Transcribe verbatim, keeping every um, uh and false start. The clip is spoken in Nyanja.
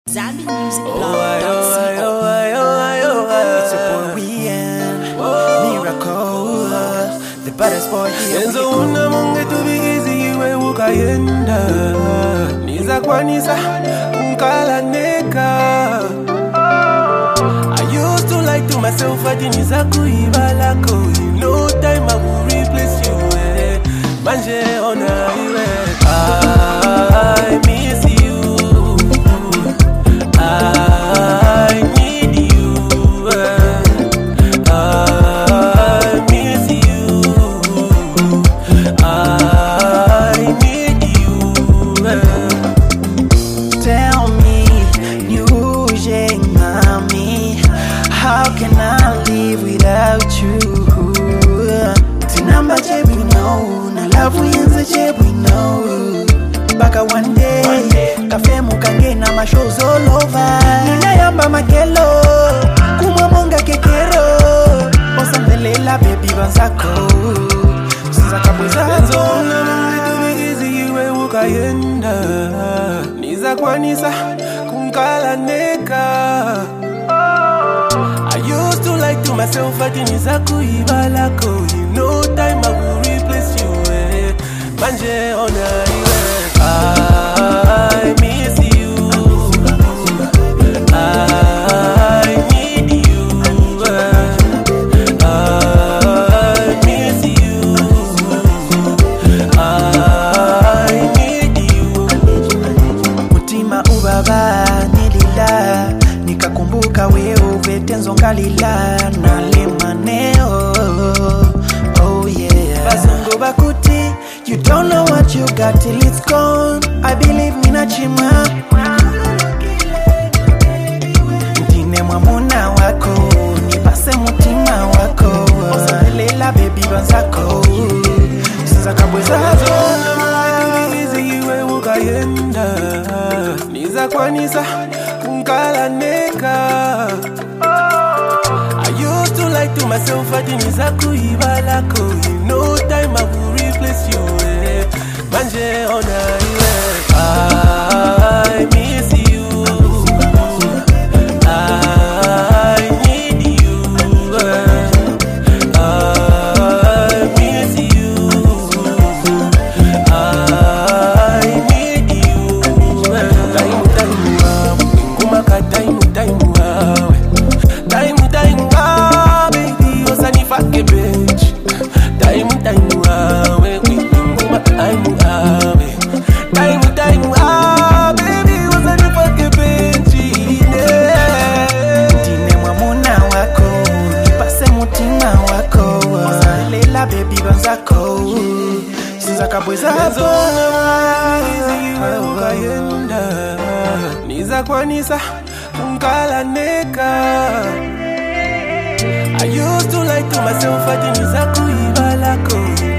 Zambi Music Oh, Blog. I, oh, I, oh, I, oh, I, oh, I. It's your boy Rian, Miracle, the baddest boy here. Enzo una munge to be easy iwe ukayenda Niza kwanisa unkala neka I used to like to myself ati niza kuibalako You know time I will replace you eh. Manje ona iwe I miss you I need you eh. I miss you I need you eh. Tell me, Nyuje Mami, how can I live without you? Tinamba je we know, na love yenze je we know. Baka one day, kafe mukange na ma shows all over. Ninayamba makelo, kumamonga kekero. Osandelela baby banzako, sizaka bwezazo. Una munge to be easy iwe ukayenda Niza kwanisa kunkala neka I used to like to myself ati niza kuibalako You know time I will replace you eh. Manje ona iwe I miss you I need you eh. I miss you I need you Mutima ubaba nilila nikakumbuka wewe vetenzo ngalila nale maneo. Oh yeah, bazungu bakuti, you don't know what you got till it's gone. I believe mina chima Ntine mwamuna wako nipase mutima wako. Osalela baby banzako sizaka bwezazo. Easy iwe ukayenda Niza kwanisa kunkala neka I used to like to myself ati niza kuibalako You know time I will replace you eh. Manje ona iwe I miss you I need you eh. I miss you I need you eh. Time time wawe nguma ka time time wawe Time time wawe baby osanifake bench Time time wawe nguma time wawe Time time wawe baby osanifake bench Ntine mwamuna wako nipase mutima wako. Osalela baby banzako sizaka bwezazo. Iwe ukayenda Niza kwanisa kunkala neka I used to like to myself ati niza kuibalako